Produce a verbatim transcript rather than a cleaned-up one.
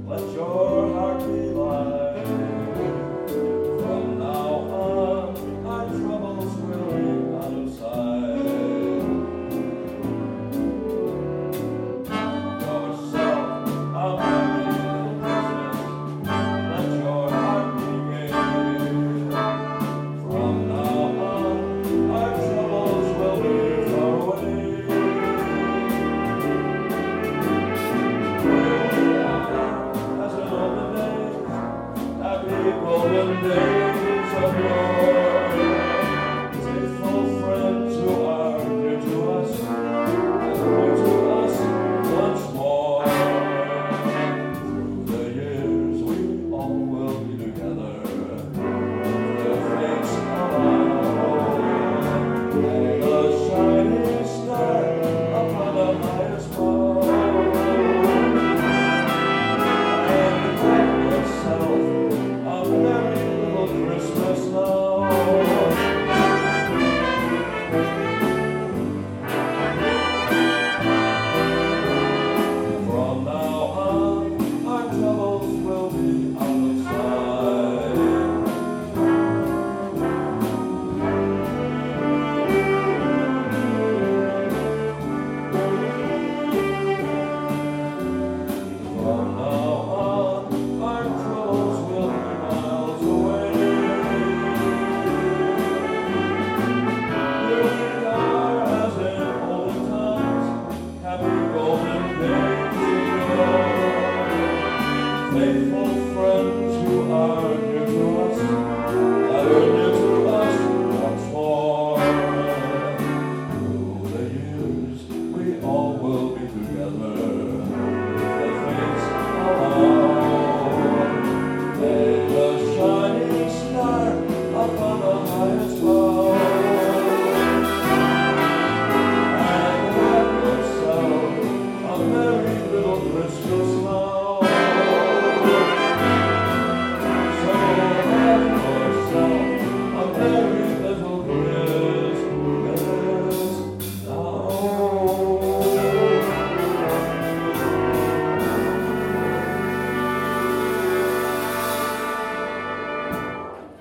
let your heart be light. From now on, our troubles will be out of sight. Yourself a merry little Christmas, let your heart be gay. From now on, our troubles will be far away. Golden days of yore, faithful friends who are dear to us, and dear to us once more. Through the years we all will be together, the fates allow, and a shining star upon the highest bough. And have yourself a merry little Christmas now. From now on, our troubles will be out of sight. From now on, our troubles will be miles away. Here we are as in olden times, happy golden days of yore. Faithful friends who are dear to us, that are dear to us once more. Through the years we all will be together.